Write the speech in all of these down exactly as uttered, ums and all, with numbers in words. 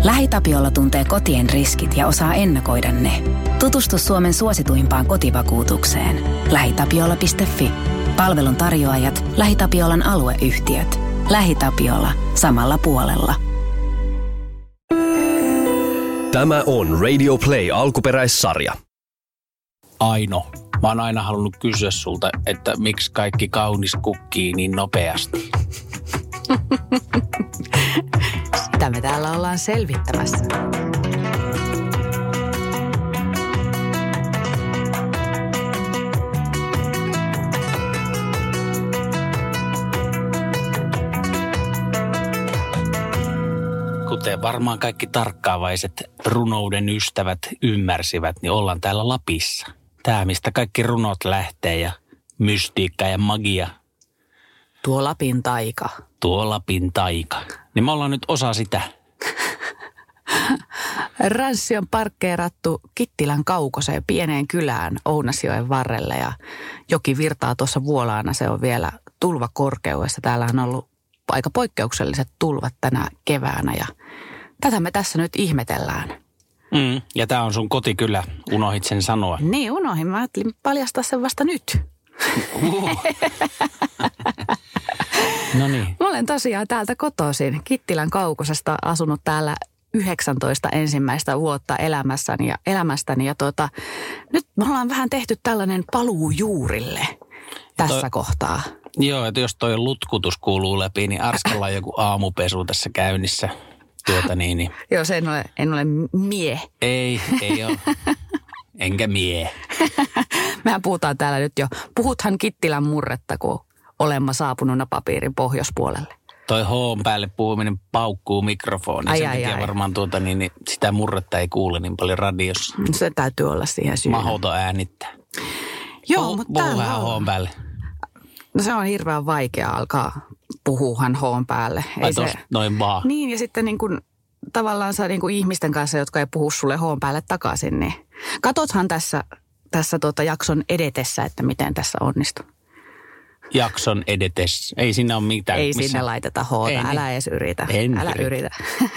LähiTapiola tuntee kotien riskit ja osaa ennakoida ne. Tutustu Suomen suosituimpaan kotivakuutukseen. lähitapiola piste fi. Palvelun tarjoajat, LähiTapiolan alueyhtiöt. LähiTapiola. Samalla puolella. Tämä on Radio Play alkuperäissarja. Aino, mä oon aina halunnut kysyä sulta, että miksi kaikki kaunis kukkii niin nopeasti? Sitä me täällä ollaan selvittämässä. Kuten varmaan kaikki tarkkaavaiset runouden ystävät ymmärsivät, niin ollaan täällä Lapissa. Tää, mistä kaikki runot lähtee ja mystiikka ja magia. Tuo Lapin taika. Tuo Lapin taika. Niin me ollaan nyt osa sitä. Ranssi on parkkeerattu Kittilän kaukoseen pieneen kylään Ounasjoen varrelle ja joki virtaa tuossa vuolaana. Se on vielä tulvakorkeudessa. Täällä on ollut aika poikkeukselliset tulvat tänä keväänä ja tätä me tässä nyt ihmetellään. Mm, ja tää on sun kotikylä, unohit sen sanoa. Niin, unohin. Mä ajattelin paljastaa sen vasta nyt. Uh. No niin. Mä olen tosiaan täältä kotoisin Kittilän kaukosesta asunut täällä yhdeksäntoista ensimmäistä vuotta elämässäni ja elämästäni. Ja tuota, nyt me ollaan vähän tehty tällainen paluu juurille tässä toi, kohtaa. Joo, että jos toi lutkutus kuuluu läpi, niin Arskalla on joku aamupesu tässä käynnissä. Tuota niin, niin. Joo, se en ole, en ole mie. Ei, ei ole. Enkä mie. Mehän puhutaan täällä nyt jo. Puhuthan Kittilän murretta, kun olemme saapunut napapiirin pohjoispuolelle. Toi H:n päälle puhuminen paukkuu mikrofoniin. Ai, Sen ai, takia ai. varmaan tuota, niin, niin, sitä murretta ei kuule niin paljon radiossa. Se täytyy olla siihen syynä. Mahdoton äänittää. Joo, Puhu, mutta puhu täällä vähän on. H:n päälle. No se on hirveän vaikea alkaa puhuhan H:n päälle. Ai se... tos noin vaan. Niin ja sitten niin kuin tavallaan sä niin kuin ihmisten kanssa, jotka ei puhu sulle H:n päälle takaisin, niin katothan tässä, tässä tuota jakson edetessä, että miten tässä onnistuu. Jakson edetessä. Ei siinä ole mitään. Ei missä... sinne laiteta H:ta, Ei, älä niin. edes yritä. En älä yritä. yritä.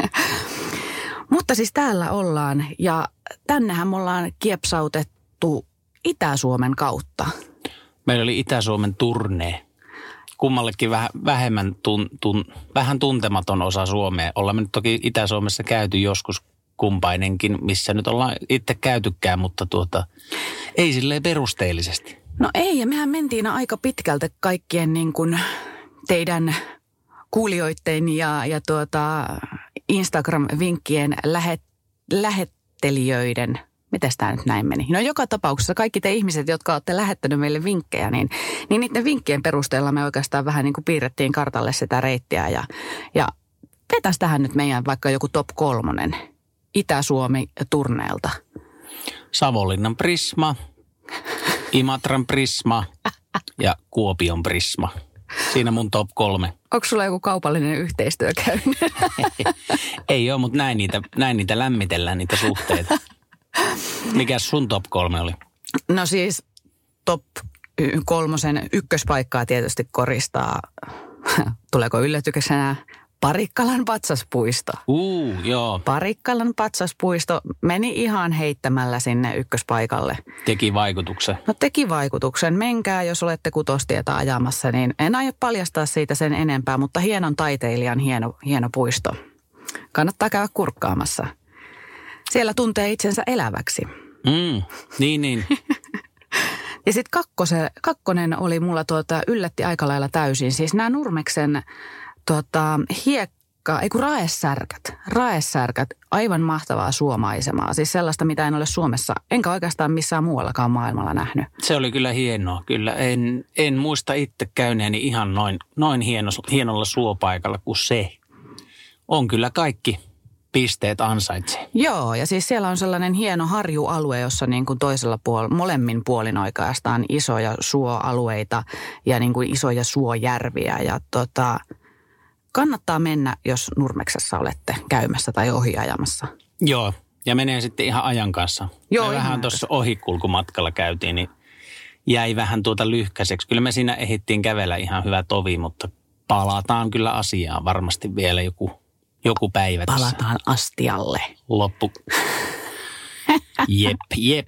Mutta siis täällä ollaan ja tännehän me ollaan kiepsautettu Itä-Suomen kautta. Meillä oli Itä-Suomen turnee. Kummallekin vähän, vähemmän tun, tun, vähän tuntematon osa Suomea. Ollaan me nyt toki Itä-Suomessa käyty joskus kumpainenkin, missä nyt ollaan itse käytykään, mutta tuota, ei silleen perusteellisesti. No ei, ja mehän mentiin aika pitkältä kaikkien niin kuin teidän kuulijoiden ja, ja tuota Instagram-vinkkien lähet, lähettelijöiden. Mites tämä nyt näin meni? No joka tapauksessa kaikki te ihmiset, jotka olette lähettänyt meille vinkkejä, niin, niin niiden vinkkien perusteella me oikeastaan vähän niin kuin piirrettiin kartalle sitä reittiä. Ja, ja vetäisi tähän nyt meidän vaikka joku top kolmonen Itä-Suomi turneelta. Savonlinnan Prisma, Imatran Prisma ja Kuopion Prisma. Siinä mun top kolme. Onko sulla joku kaupallinen yhteistyö käynyt? Ei ole, mutta näin niitä, näin niitä lämmitellään, niitä suhteita. Mikäs sun top kolme oli? No siis top kolmosen ykköspaikkaa tietysti koristaa, tuleeko yllätyksenä, Parikkalan patsaspuisto. Uu, joo. Parikkalan patsaspuisto meni ihan heittämällä sinne ykköspaikalle. Teki vaikutuksen. No teki vaikutuksen. Menkää, jos olette kutostietä ajamassa, niin en aio paljastaa siitä sen enempää, mutta hienon taiteilijan hieno, hieno puisto. Kannattaa käydä kurkkaamassa. Siellä tuntee itsensä eläväksi. Mm, niin, niin. Ja sitten kakkonen oli mulla tuota, yllätti aika lailla täysin. Siis nämä Nurmeksen tuota, hiekka, ei kun raesärkät. Raesärkät, aivan mahtavaa suomaisemaa. Siis sellaista, mitä en ole Suomessa, enkä oikeastaan missään muuallakaan maailmalla nähnyt. Se oli kyllä hienoa. Kyllä en, en muista itse käyneeni ihan noin, noin hieno, hienolla suopaikalla kuin se. On kyllä kaikki pisteet ansaitsee. Joo, ja siis siellä on sellainen hieno harjualue, jossa niin kuin toisella puolella, molemmin puolin oikeastaan isoja suoalueita ja niin kuin isoja suojärviä. Ja tota, kannattaa mennä, jos Nurmeksessa olette käymässä tai ohiajamassa. Joo, ja menee sitten ihan ajan kanssa. Joo, me vähän tuossa ohikulkumatkalla käytiin, niin jäi vähän tuota lyhkäiseksi. Kyllä me siinä ehdittiin kävellä ihan hyvä tovi, mutta palataan kyllä asiaan varmasti vielä joku joku päivä tässä. Palataan astialle. Loppu. Jep, jep.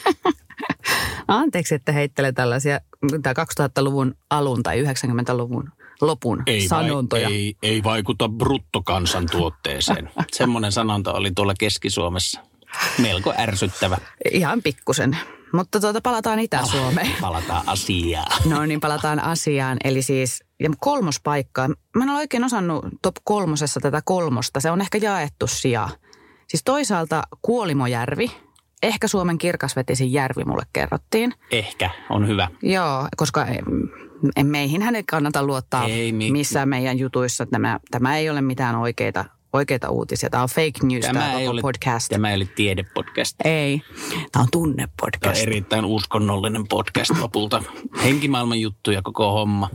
Anteeksi, että heittelen tällaisia kaksituhattaluvun alun tai yhdeksänkymmentäluvun lopun ei sanontoja. Vai, ei, ei vaikuta bruttokansantuotteeseen. Semmoinen sanonta oli tuolla Keski-Suomessa. Melko ärsyttävä. Ihan pikkusen. Mutta tuota, palataan Itä-Suomeen. Oh, palataan asiaan. No niin, palataan asiaan. Eli siis ja kolmospaikkaa. Mä en ole oikein osannut top kolmosessa tätä kolmosta. Se on ehkä jaettu sija. Siis toisaalta Kuolimojärvi. Ehkä Suomen kirkasvetisin järvi mulle kerrottiin. Ehkä, on hyvä. Joo, koska meihin hänen kannata luottaa ei, mi- missään meidän jutuissa. Tämä, tämä ei ole mitään oikeita, oikeita uutisia. Tämä on fake news, tämä, tämä koko ole, podcast. Tämä ei ole tiedepodcast. Ei, tämä on tunnepodcast. Tämä on erittäin uskonnollinen podcast lopulta. Henkimaailman juttuja koko homma.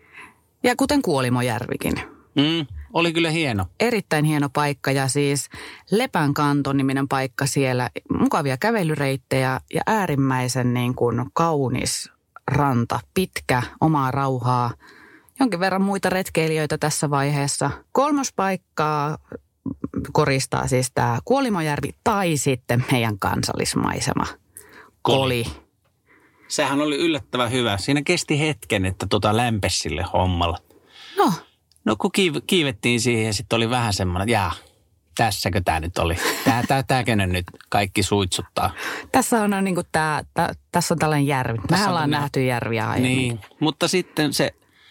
Ja kuten Kuolimojärvikin. Mm, oli kyllä hieno. Erittäin hieno paikka ja siis Lepänkanto-niminen paikka siellä. Mukavia kävelyreittejä ja äärimmäisen niin kuin kaunis ranta. Pitkä, omaa rauhaa. Jonkin verran muita retkeilijöitä tässä vaiheessa. Kolmos paikkaa koristaa siis tämä Kuolimojärvi tai sitten meidän kansallismaisema. Koli. Koli. Sehän oli yllättävän hyvä. Siinä kesti hetken, että tota lämpesi sille hommalla. No. No kun kiiv- kiivettiin siihen ja sitten oli vähän semmoinen, että jaa, tässäkö tämä nyt oli? Tää, tää, tääkö ne nyt kaikki suitsuttaa? Tässä on, on niin kuin tää, tää, tässä on tällainen järvi. Mehän ollaan nähty järviä aiemmin. Niin, mutta sitten se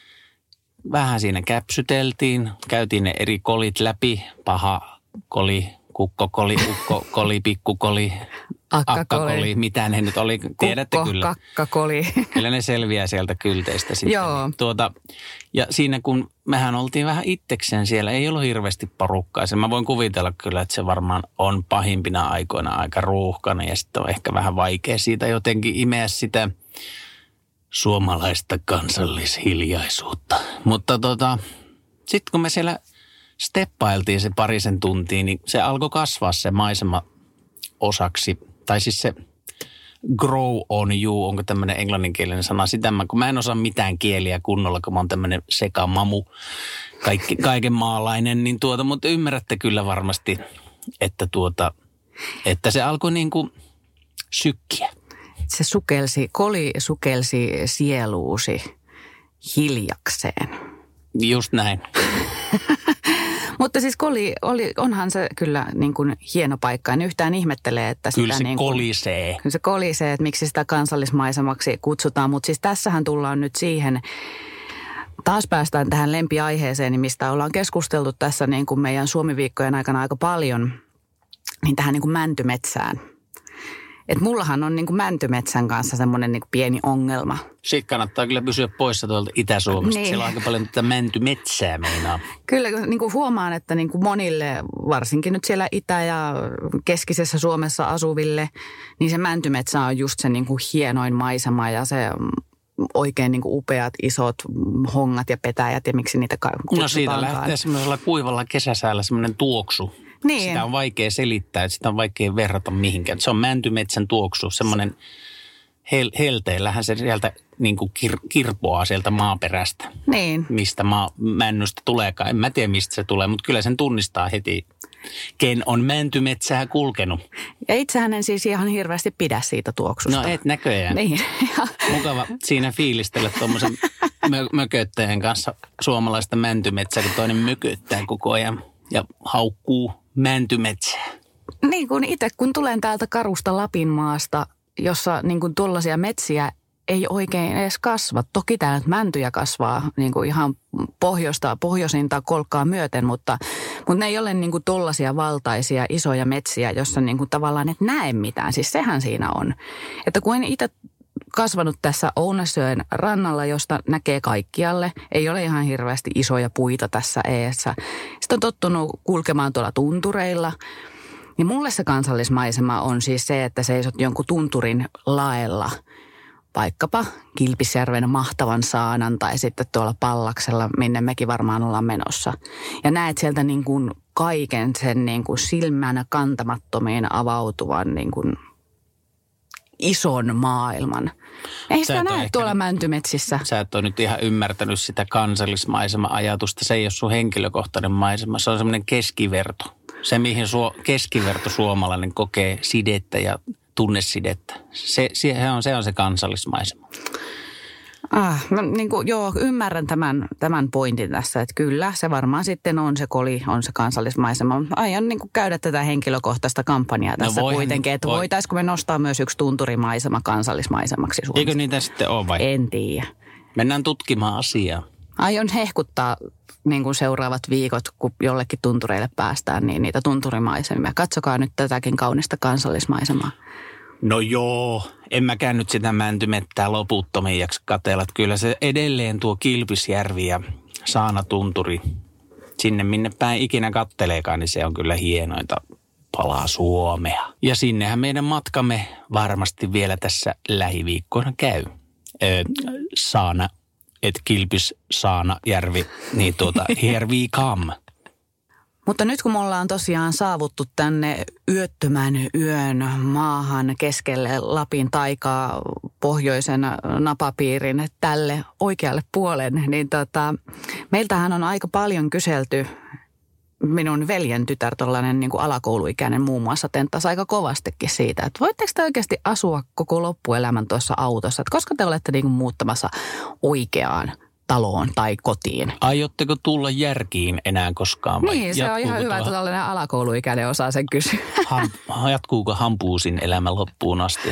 vähän siinä käpsyteltiin. Käytiin ne eri kolit läpi. Paha koli, kukkokoli, ukkokoli, pikkukoli, akkakoli. akkakoli. Mitä ne nyt oli, tiedätte Kukko, kyllä. kakkakoli. Kyllä ne selviää sieltä kylteistä sitten. Joo. Tuota, ja siinä kun mehän oltiin vähän itsekseen siellä, ei ollut hirveästi porukkaa. Mä voin kuvitella kyllä, että se varmaan on pahimpina aikoina aika ruuhkana ja sitten on ehkä vähän vaikea siitä jotenkin imeä sitä suomalaista kansallishiljaisuutta. Mutta tota, sitten kun me siellä steppailtiin se parisen tuntia, niin se alkoi kasvaa se maisema osaksi. Tai siis se grow on you, onko tämmöinen englanninkielinen sana. Sitä mä, kun mä en osaa mitään kieliä kunnolla, kun mä oon tämmöinen sekamamu, kaikki, kaiken maalainen, niin tuota, mutta ymmärrätte kyllä varmasti, että tuota, että se alkoi niin kuin sykkiä. Se sukelsi, koli sukelsi sieluusi hiljakseen. Just näin. Mutta siis koli, oli, onhan se kyllä niin kuin hieno paikka. En yhtään ihmettele, että sitä kyllä se niin kuin, kolisee. Kyllä se kolisee, että miksi sitä kansallismaisemaksi kutsutaan. Mutta siis tässähän tullaan nyt siihen, taas päästään tähän lempiaiheeseen, mistä ollaan keskusteltu tässä niin kuin meidän Suomi-viikkojen aikana aika paljon, niin tähän niin kuin mäntymetsään. Että mullahan on niin kuin mäntymetsän kanssa semmoinen niin kuin pieni ongelma. Sitten kannattaa kyllä pysyä poissa tuolta Itä-Suomesta. Niin. Siellä on aika paljon tätä mäntymetsää meinaa. Kyllä niin kuin huomaan, että niin kuin monille, varsinkin nyt siellä Itä- ja keskisessä Suomessa asuville, niin se mäntymetsä on just se niin kuin hienoin maisema ja se oikein niin kuin upeat isot hongat ja petäjät ja miksi niitä kutsutaankaan. No siitä lähtee semmoisella kuivalla kesäsäällä semmoinen tuoksu. Niin. Sitä on vaikea selittää, että sitä on vaikea verrata mihinkään. Se on mäntymetsän tuoksu, semmoinen hel- helteillähän se sieltä niin kuin kir- kirpoaa sieltä maaperästä. Niin. Mistä maa- männystä tuleekaan. En mä tiedä, mistä se tulee, mutta kyllä sen tunnistaa heti, ken on mäntymetsää kulkenut. Ja itsehän en siis ihan hirveästi pidä siitä tuoksusta. No et näköjään. Niin. Mukava siinä fiilistellä tuommoisen mö- mököttäjän kanssa suomalaista mäntymetsää, kun toinen mököttää koko ajan ja haukkuu mäntymetsää. Niin kuin itse, kun tulen täältä karusta Lapinmaasta, jossa niin kuin tuollaisia metsiä ei oikein edes kasva. Toki täällä nyt mäntyjä kasvaa niin kuin ihan pohjoista, pohjoisinta kolkkaa myöten, mutta, mutta ne ei ole niin kuin tollaisia valtaisia isoja metsiä, jossa niin kuin tavallaan et näe mitään. Siis sehän siinä on. Että kun en itse kasvanut tässä Ounasjoen rannalla, josta näkee kaikkialle. Ei ole ihan hirveästi isoja puita tässä eessä. Sitten on tottunut kulkemaan tuolla tuntureilla. Niin mulle se kansallismaisema on siis se, että seisot jonkun tunturin laella, vaikkapa Kilpisjärven mahtavan saanan tai sitten tuolla Pallaksella, minne mekin varmaan ollaan menossa. Ja näet sieltä niin kuin kaiken sen niin kuin silmänä kantamattomiin avautuvan niin kuin ison maailman. Ei sitä näe tuolla nyt, mäntymetsissä. Sä et ole nyt ihan ymmärtänyt sitä kansallismaisema-ajatusta. Se ei ole sun henkilökohtainen maisema. Se on semmoinen keskiverto. Se, mihin suo, keskiverto suomalainen kokee sidettä ja tunnesidettä. Se, se, on, se on se kansallismaisema. Ah, mä niin kuin, joo, ymmärrän tämän, tämän pointin tässä, että kyllä se varmaan sitten on se koli, on se kansallismaisema. Aion niin kuin käydä tätä henkilökohtaista kampanjaa tässä no kuitenkin, että voi. Voitaisiko me nostaa myös yksi tunturimaisema kansallismaisemaksi Suomessa. Eikö niitä sitten ole vai? En tiedä. Mennään tutkimaan asiaa. Aion hehkuttaa niin kuin seuraavat viikot, kun jollekin tuntureille päästään, niin niitä tunturimaisemia. Katsokaa nyt tätäkin kaunista kansallismaisemaa. No joo, en mäkään nyt sitä mäntymettää loputtomiin jaksa katsella. Kyllä se edelleen tuo Kilpisjärvi ja Saanatunturi, sinne minne päin ikinä katteleekaan, niin se on kyllä hienointa palaa Suomea. Ja sinnehän meidän matkamme varmasti vielä tässä lähiviikkoina käy. Öö, Saana, et Kilpis, Saana, Järvi, niin tuota, here we come. Mutta nyt kun me ollaan tosiaan saavuttu tänne yöttömän yön maahan keskelle Lapin taikaa pohjoisen napapiirin tälle oikealle puolen, niin tota, meiltähän on aika paljon kyselty, minun veljen tytär, tollainen niin kuin alakouluikäinen muun muassa, tenttasi aika kovastikin siitä, että voitteko te oikeasti asua koko loppuelämän tuossa autossa, että koska te olette niin kuin muuttamassa oikeaan taloon tai kotiin. Aiotteko tulla järkiin enää koskaan vai? Niin, se on ihan hyvä, että tällainen alakouluikäinen osaa sen kysyä. Ham, jatkuuko hampuusin elämä loppuun asti?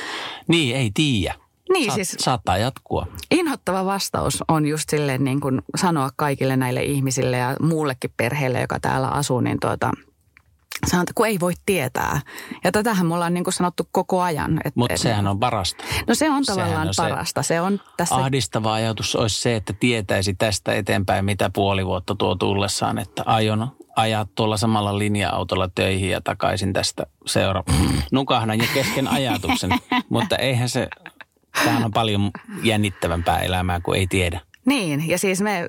Niin, ei tiedä. Niin, Saat, siis saattaa jatkua. Inhottava vastaus on just silleen niin kuin sanoa kaikille näille ihmisille ja muullekin perheelle, joka täällä asuu, niin tuota, sanotaan, kun ei voi tietää. Ja tätähän me ollaan niin kuin sanottu koko ajan. Mutta sehän on parasta. No se on tavallaan on parasta. Se, se on tässä ahdistava ajatus olisi se, että tietäisi tästä eteenpäin mitä puoli vuotta tuo tullessaan, että aion ajaa tuolla samalla linja-autolla töihin ja takaisin tästä seura. Nukahdan jo kesken ajatuksen, mutta eihän se, tämähän on paljon jännittävämpää elämää kuin ei tiedä. Niin, ja siis me,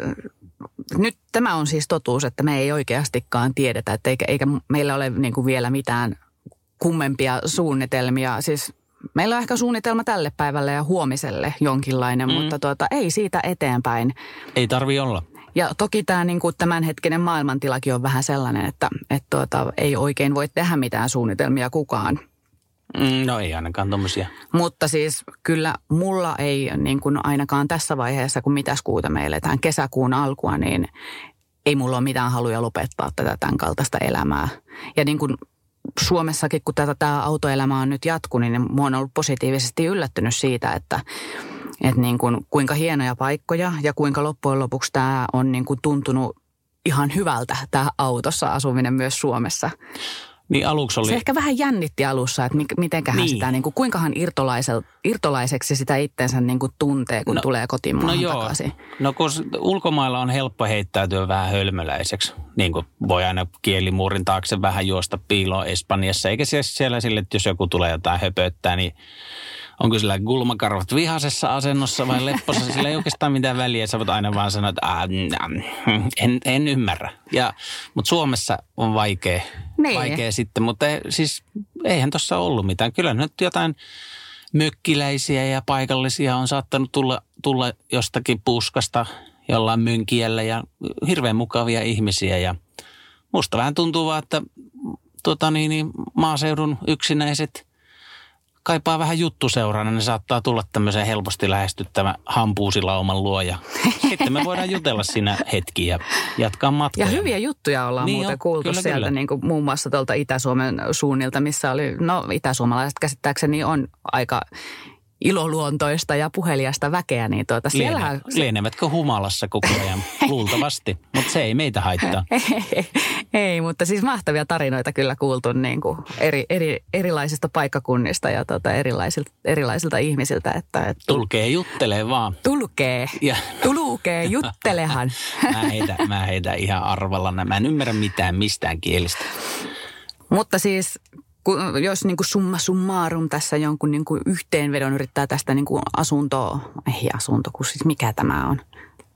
nyt tämä on siis totuus, että me ei oikeastikaan tiedetä, että eikä, eikä meillä ole niin kuin vielä mitään kummempia suunnitelmia. Siis meillä on ehkä suunnitelma tälle päivälle ja huomiselle jonkinlainen, mm. mutta tuota, ei siitä eteenpäin. Ei tarvi olla. Ja toki tämä niin kuin tämänhetkinen maailmantilakin on vähän sellainen, että, että tuota, ei oikein voi tehdä mitään suunnitelmia kukaan. No ei ainakaan tommosia. Mutta siis kyllä mulla ei niin kuin ainakaan tässä vaiheessa, kun mitäs kuuta me eletään kesäkuun alkua, niin ei mulla ole mitään haluja lopettaa tätä tämän kaltaista elämää. Ja niin kuin Suomessakin, kun tätä tämä autoelämä on nyt jatkunut, niin mä oon ollut positiivisesti yllättynyt siitä, että, että niin kuin, kuinka hienoja paikkoja ja kuinka loppujen lopuksi tämä on niin kuin tuntunut ihan hyvältä, tämä autossa asuminen myös Suomessa. Niin aluksi oli... Se ehkä vähän jännitti alussa, että mitenköhän niin. sitä, niin kuin, kuinkahan irtolaiseksi sitä itsensä niin kuin tuntee, kun no, tulee kotimaahan no takaisin. No kun ulkomailla on helppo heittäytyä vähän hölmöläiseksi, niin kuin voi aina kielimuurin taakse vähän juosta piiloon Espanjassa, eikä siellä sille, että jos joku tulee jotain höpöttää, niin onko sillä kulmakarvat vihaisessa asennossa vai leppossa, sillä ei oikeastaan mitään väliä. Sä voit aina vaan sanoa, että en, en ymmärrä. Ja, mutta Suomessa on vaikea, niin. vaikea sitten, mutta siis eihän tuossa ollut mitään. Kyllä nyt jotain mökkiläisiä ja paikallisia on saattanut tulla, tulla jostakin puskasta jollain mönkiällä ja hirveän mukavia ihmisiä. Ja musta vähän tuntuu vaan, että tota niin, niin, maaseudun yksinäiset kaipaa vähän juttuseurana, niin saattaa tulla tämmöisen helposti lähestyttävä hampuusilauman luo ja sitten me voidaan jutella siinä hetki ja jatkaa matkoja. Ja hyviä juttuja ollaan niin muuten jo, kuultu kyllä, sieltä kyllä. Niin kuin muun muassa tuolta Itä-Suomen suunnilta, missä oli, no itäsuomalaiset käsittääkseni on aika iloluontoista ja puheliasta väkeä, niin tuota siellähän... Liene, lienevätkö humalassa koko ajan? Luultavasti, mutta se ei meitä haittaa. ei, ei, mutta siis mahtavia tarinoita kyllä kuultu niin kuin eri, eri, erilaisista paikkakunnista ja tuota erilaisilta, erilaisilta ihmisiltä. Että, että tulkee juttelee vaan. Tulkee, ja. tulukee, juttelehan. mä, heitän, mä heitän ihan arvalla. Mä en ymmärrä mitään mistään kielistä. Mutta siis... Jos niin kuin summa summarum tässä jonkun niin kuin yhteenvedon yrittää tästä niin kuin asuntoa, ei asunto, kun siis mikä tämä on?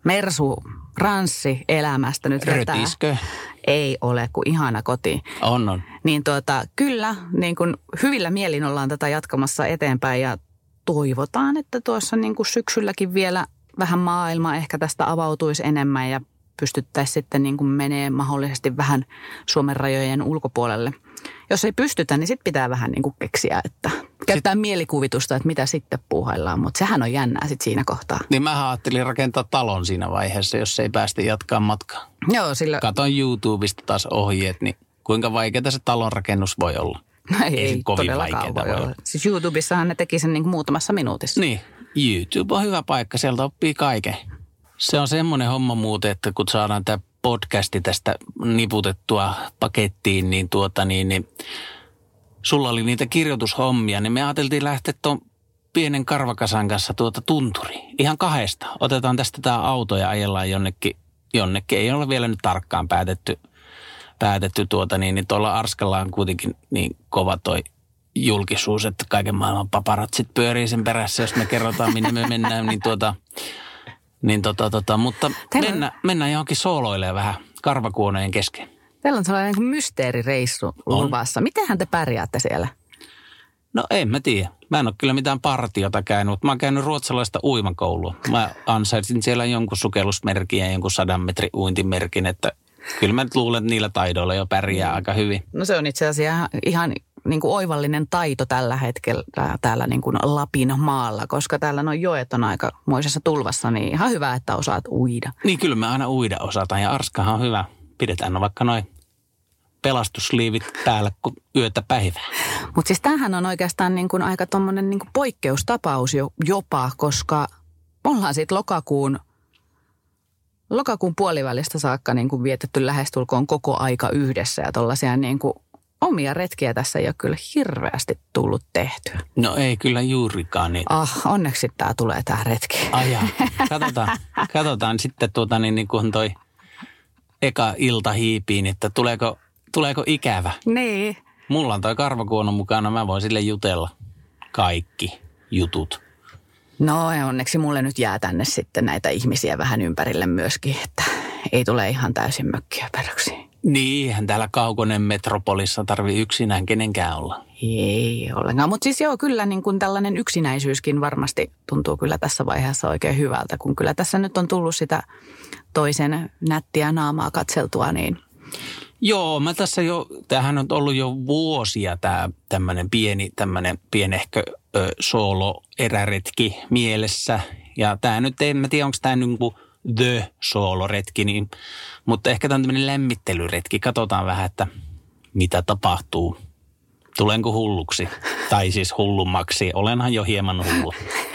Mersu ranssi elämästä nyt vetää. Rötiskö? Ei ole, kuin ihana koti. On, on. Niin tuota, kyllä, niin kuin hyvillä mielin ollaan tätä jatkamassa eteenpäin ja toivotaan, että tuossa niin kuin syksylläkin vielä vähän maailma ehkä tästä avautuisi enemmän ja pystyttäisiin sitten niin kuin menee mahdollisesti vähän Suomen rajojen ulkopuolelle. Jos ei pystytä, niin sitten pitää vähän niin kuin keksiä, että käyttää sit mielikuvitusta, että mitä sitten puuhaillaan, mutta sehän on jännää sitten siinä kohtaa. Niin mä ajattelin rakentaa talon siinä vaiheessa, jos ei päästä jatkaa matkaa. Joo, sillä... Katon YouTubesta taas ohjeet, niin kuinka vaikeaa se talon rakennus voi olla? No ei, ei ei todellakaan voi olla. olla. Siis YouTubessahan ne teki sen niin kuin muutamassa minuutissa. Niin, YouTube on hyvä paikka, sieltä oppii kaiken. Se on semmoinen homma muuten, että kun saadaan tämä podcasti tästä niputettua pakettiin, niin tuota niin, niin sulla oli niitä kirjoitushommia, niin me ajateltiin lähteä tuon pienen karvakasan kanssa tuota tunturiin. Ihan kahdesta. Otetaan tästä tämä auto ja ajellaan jonnekin, jonnekin. Ei ole vielä nyt tarkkaan päätetty, päätetty tuota niin, niin tuolla Arskalla on kuitenkin niin kova toi julkisuus, että kaiken maailman paparatsit pyörii sen perässä, jos me kerrotaan, minne me mennään, niin tuota... Niin tota, tota, mutta mennä, mennään johonkin sooloilemaan vähän karvakuoneen kesken. Teillä on sellainen niin mysteerireissu luvassa. Mitenhän te pärjäätte siellä? No en mä tiedä. Mä en ole kyllä mitään partiota käynyt, mutta mä oon käynyt ruotsalaista uimakoulua. Mä ansaitsin siellä jonkun sukellusmerkin ja jonkun sadan metrin uintimerkin, että kyllä mä nyt luulen, että niillä taidoilla jo pärjää aika hyvin. No se on itse asiassa ihan niin kuin oivallinen taito tällä hetkellä täällä niin kuin Lapin maalla, koska täällä nuo joet on aikamoisessa tulvassa, niin ihan hyvä, että osaat uida. Niin kyllä me aina uida osataan ja Arskahan on hyvä. Pidetään no vaikka noin pelastusliivit päällä kuin yötä päivää. Mutta siis tämähän on oikeastaan niin kuin aika tommonen niin kuin poikkeustapaus jo, jopa, koska ollaan siitä lokakuun, lokakuun puolivälistä saakka niin kuin vietetty lähestulkoon koko aika yhdessä ja tollaisia niin kuin omia retkiä tässä ei ole kyllä hirveästi tullut tehtyä. No ei kyllä juurikaan niin. Ah, onneksi tämä tulee tämä retki. Ajaa, katsotaan, katsotaan sitten tuota niin, niin kuin toi eka ilta hiipiin, että tuleeko, tuleeko ikävä. Niin. Mulla on toi karvakuono mukana, mä voin sille jutella kaikki jutut. No ja onneksi mulle nyt jää tänne sitten näitä ihmisiä vähän ympärille myöskin, että ei tule ihan täysin mökkiä peräksi. Niin, eihän täällä kaukonen metropolissa tarvitse yksinään kenenkään olla. Ei ollenkaan, mutta siis joo, kyllä niin kuin tällainen yksinäisyyskin varmasti tuntuu kyllä tässä vaiheessa oikein hyvältä, kun kyllä tässä nyt on tullut sitä toisen nättiä naamaa katseltua, niin... Joo, mä tässä jo, tämähän on ollut jo vuosia tämä tämmöinen pieni, tämmöinen pienehkö ö, soolo-eräretki mielessä. Ja tämä nyt, en mä tiedä, onko tämä niin kuin the soolo-retki, niin, mutta ehkä tämä on tämmöinen lämmittelyretki. Katsotaan vähän, että mitä tapahtuu. Tulenko hulluksi? Tai siis hullummaksi. Olenhan jo hieman hullu.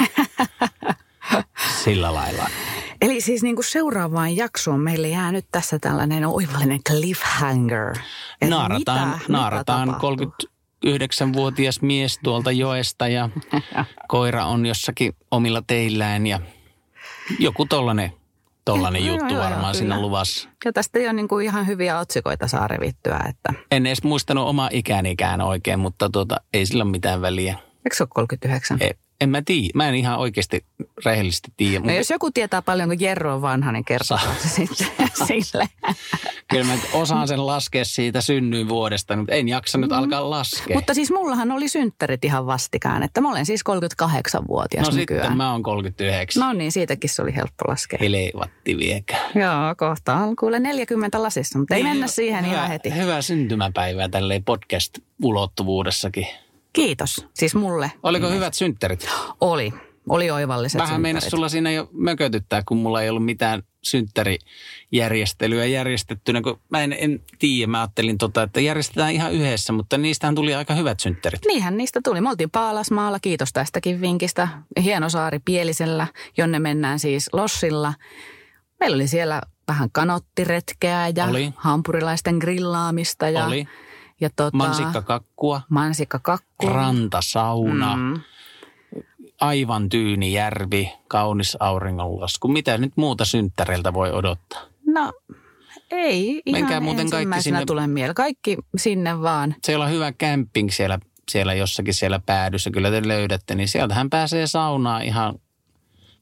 Sillä lailla. Eli siis niin kuin seuraavaan jaksoon meille jää nyt tässä tällainen oivallinen cliffhanger. Naarataan, mitä, naarataan mitä kolmekymmentäyhdeksänvuotias mies tuolta joesta ja koira on jossakin omilla teillään ja joku tollainen, tollainen juttu joo, joo, varmaan siinä luvassa. Ja tästä ei ole niin kuin ihan hyviä otsikoita saa revittyä. Että... En edes muistanut omaa ikänikään oikein, mutta tuota, ei sillä ole mitään väliä. Eikö se ole kolmekymmentäyhdeksän? Ei. En mä tiedä. Mä en ihan oikeasti rehellisesti tiedä. No mutta... jos joku tietää paljonko Jerro on vanha, niin kertoo se sitten sille. Kyllä mä osaan sen laskea siitä synnyin vuodesta, mutta en jaksa nyt alkaa laskea. Mutta siis mullahan oli synttärit ihan vastikään, että mä olen siis kolmekymmentäkahdeksanvuotias no nykyään. No sitten mä oon kolmekymmentäyhdeksän. No niin, siitäkin se oli helppo laskea. Helevatti viekään. Joo, kohta on kuule neljäkymmentä lasissa, mutta ei, ei mennä siihen hyvä, ihan heti. Hyvää syntymäpäivää tälleen podcast-ulottuvuudessakin. Kiitos. Siis mulle. Oliko hyvät synttärit? Oli. Oli oivalliset vähän synttärit. meinas sulla siinä jo mökötyttää, kun mulla ei ollut mitään synttärijärjestelyä järjestettynä. Kun mä en, en tiedä, mä ajattelin, tota, että järjestetään ihan yhdessä, mutta niistähän tuli aika hyvät synttärit. Niinhän niistä tuli. Me oltiin Paalasmaalla, kiitos tästäkin vinkistä. Hieno saari Pielisellä, jonne mennään siis lossilla. Meillä oli siellä vähän kanottiretkeä ja oli. Hampurilaisten grillaamista ja... Oli. Ja tota, mansikkakakkua. Mansikkakakkua. Rantasauna. Mm. Aivan tyyni järvi. Kaunis auringonlasku. Mitä nyt muuta synttäreiltä voi odottaa? No ei Menkää ihan muuten kaikki sinne. Tulee mieleen. Kaikki sinne vaan. Siellä on hyvä camping siellä, siellä jossakin siellä päädyssä. Kyllä te löydätte. Niin sieltähän pääsee saunaan ihan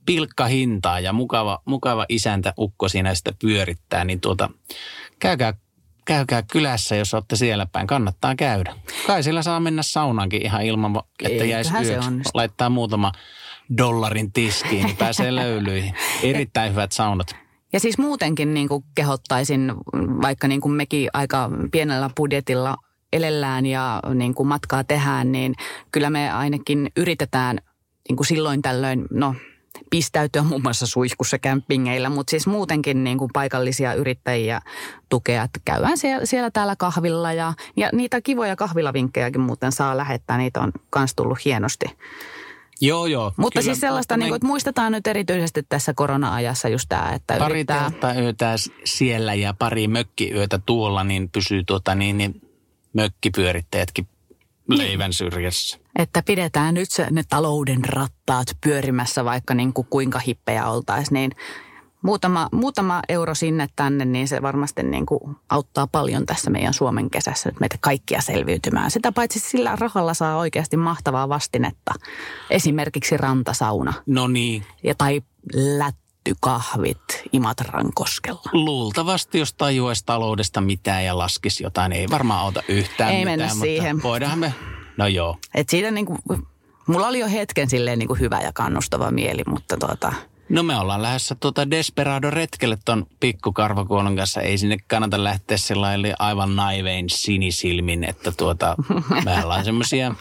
pilkkahintaa ja mukava, mukava isäntä ukko siinä sitä pyörittää, niin tuota, käykää, käykää kylässä, jos olette siellä päin. Kannattaa käydä. Kai sillä saa mennä saunaankin ihan ilman, että jäisi yöksi. Laittaa muutama dollarin tiskiin, niin pääsee löylyihin. Erittäin hyvät saunat. Ja siis muutenkin niin kuin kehottaisin, vaikka niin kuin mekin aika pienellä budjetilla elellään ja niin kuin matkaa tehdään, niin kyllä me ainakin yritetään niin kuin silloin tällöin, no pistäytyä muun muassa suihkussa kämpingeillä, mutta siis muutenkin niin kuin paikallisia yrittäjiä tukea, että käydään siellä, siellä täällä kahvilla ja, ja niitä kivoja kahvilavinkkejäkin muuten saa lähettää, niitä on myös tullut hienosti. Joo, joo. Mutta kyllä, siis sellaista, niin kuin, että muistetaan nyt erityisesti tässä korona-ajassa just tämä, että pari yrittää... Pari yötä siellä ja pari mökkiyötä tuolla, niin pysyy tuota niin, niin mökkipyörittäjätkin leivän syrjässä. Että pidetään nyt se, ne talouden rattaat pyörimässä, vaikka niin kuin kuinka hippejä oltaisiin, niin muutama, muutama euro sinne tänne, niin se varmasti niin kuin auttaa paljon tässä meidän Suomen kesässä nyt meitä kaikkia selviytymään. Sitä paitsi sillä rahalla saa oikeasti mahtavaa vastinetta. Esimerkiksi rantasauna. No niin. Ja tai lättykahvit Imatran koskella. Luultavasti, jos tajuaisi taloudesta mitään ja laskisi jotain, ei varmaan auta yhtään ei mitään. Mennä siihen. Mutta voidaan me, no joo. Et siitä niin kuin, mulla oli jo hetken silleen niin kuin hyvä ja kannustava mieli, mutta tuota... No me ollaan lähdössä tuota Desperado-retkelle ton pikkukarvakuonon kanssa. Ei sinne kannata lähteä sellainen aivan naivein sinisilmin, että tuota, me ollaan semmoisia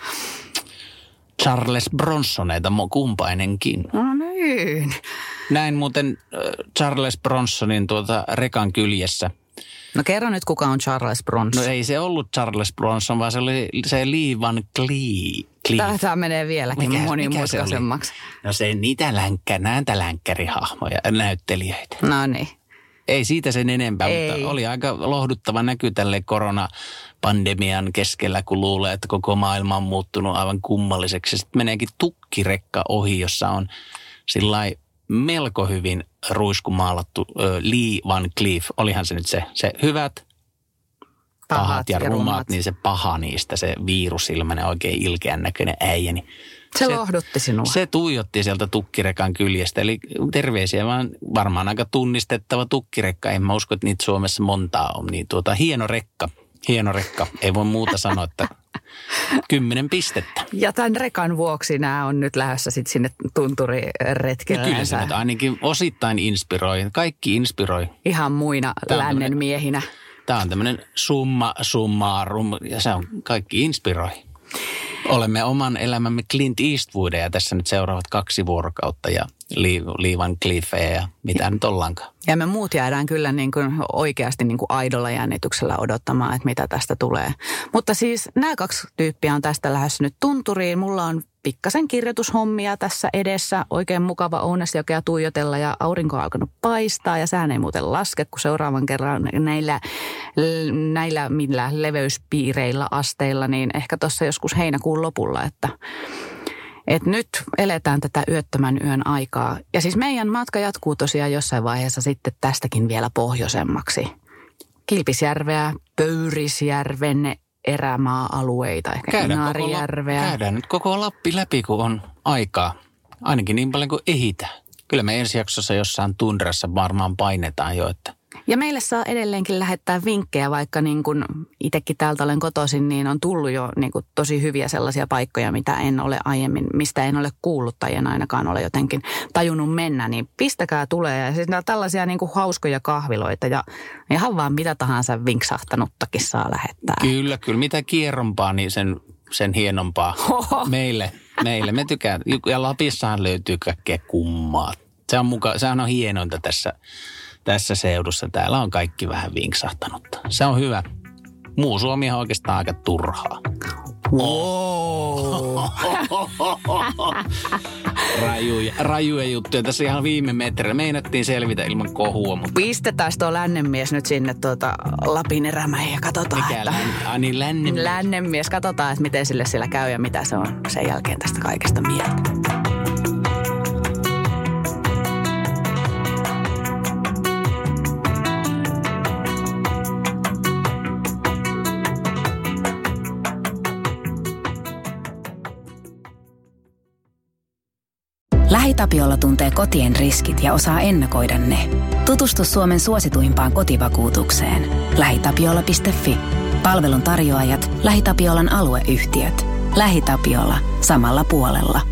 Charles Bronsoneita kumpainenkin. No niin. Näin muuten Charles Bronsonin tuota rekan kyljessä. No kerro nyt, kuka on Charles Bronson. No ei se ollut Charles Bronson, vaan se oli se Lee Van Cleef. Tämä menee vieläkin mikä, monimutkaisemmaksi. Mikä no se niitä länkkä, näitä länkkärihahmoja, näyttelijöitä. No niin. Ei siitä sen enempää, ei. Mutta oli aika lohduttava näky tälle koronapandemian keskellä, kun luulee, että koko maailma on muuttunut aivan kummalliseksi. Sitten meneekin tukkirekka ohi, jossa on sillai melko hyvin ruiskumaalattu ö, Lee Van Cleef. Olihan se nyt se, se hyvät, pahat, pahat ja, ja rumat, rumat, niin se paha niistä, se viirusilmäinen, oikein ilkeän näköinen äijä. Niin se, se lohdutti sinua. Se tuijotti sieltä tukkirekan kyljestä. Eli terveisiä, vaan varmaan aika tunnistettava tukkirekka. En mä usko, että niitä Suomessa montaa on. Niin tuota, hieno rekka, hieno rekka. Ei voi muuta sanoa, että kymmenen pistettä. Ja tämän rekan vuoksi nämä on nyt lähdössä sitten sinne tunturiretkelle. No kyllä se nyt ainakin osittain inspiroi. Kaikki inspiroi. Ihan muina lännen miehinä. Tämä on tämmöinen summa summarum ja se on kaikki inspiroi. Olemme oman elämämme Clint Eastwoodia tässä nyt seuraavat kaksi vuorokautta ja Lee Van Cleefejä ja mitä nyt ollaankaan. Ja me muut jäädään kyllä niin kuin oikeasti niin kuin aidolla jännityksellä odottamaan, että mitä tästä tulee. Mutta siis nämä kaksi tyyppiä on tästä lähdössä nyt tunturiin. Mulla on pikkasen kirjoitushommia tässä edessä. Oikein mukava Ounasjokea tuijotella ja aurinko on alkanut paistaa ja sään ei muuten laske, kun seuraavan kerran näillä, näillä millä leveyspiireillä asteilla, niin ehkä tuossa joskus heinäkuun lopulla, että että nyt eletään tätä yöttömän yön aikaa. Ja siis meidän matka jatkuu tosiaan jossain vaiheessa sitten tästäkin vielä pohjoisemmaksi. Kilpisjärveä, Pöyrisjärven erämaa-alueita, ehkä käydään Inaarijärveä. Koko, käydään nyt koko Lappi läpi, kun on aikaa. Ainakin niin paljon kuin ehitään. Kyllä me ensi jaksossa jossain tundrassa varmaan painetaan jo, että... Ja meille saa edelleenkin lähettää vinkkejä, vaikka niin kuin itsekin täältä olen kotoisin, niin on tullut jo niin kuin tosi hyviä sellaisia paikkoja, mitä en ole aiemmin, mistä en ole kuullut tai en ainakaan ole jotenkin tajunnut mennä, niin pistäkää tulee. Ja siis tällaisia niin kuin hauskoja kahviloita ja ihan vaan mitä tahansa vinksahtanuttakin saa lähettää. Kyllä, kyllä. Mitä kierrompaa, niin sen, sen hienompaa meille. Meille. Me tykkään. Ja Lapissahan löytyy kaikkea kummaa. Se on muka, sehän on hienointa tässä... Tässä seudussa täällä on kaikki vähän vinksahtanutta. Se on hyvä. Muu Suomi on oikeastaan aika turhaa. Wow. rajuja, rajuja juttuja. Tässä ihan viime metrillä. Meinattiin selvitä ilman kohua. Mutta... Pistetään tuo lännenmies nyt sinne tuota Lapin erämäihin ja katsotaan. Mikä että... län... ah, niin lännenmies? Lännenmies. Katsotaan, että miten sille siellä käy ja mitä se on sen jälkeen tästä kaikesta mieltä. LähiTapiola tuntee kotien riskit ja osaa ennakoida ne. Tutustu Suomen suosituimpaan kotivakuutukseen. lähitapiola piste fi. Palvelun tarjoajat, LähiTapiolan alueyhtiöt. LähiTapiola. Samalla puolella.